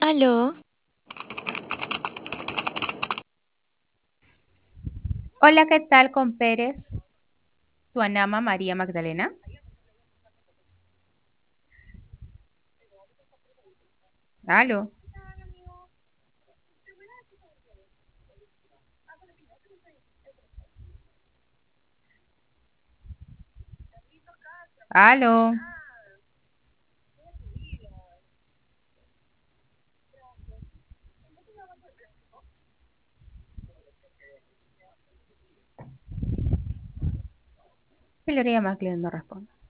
Aló, Hola, ¿qué tal con Pérez? Tu Anama María Magdalena. Aló, aló. Y Gloria Magdalena no responde.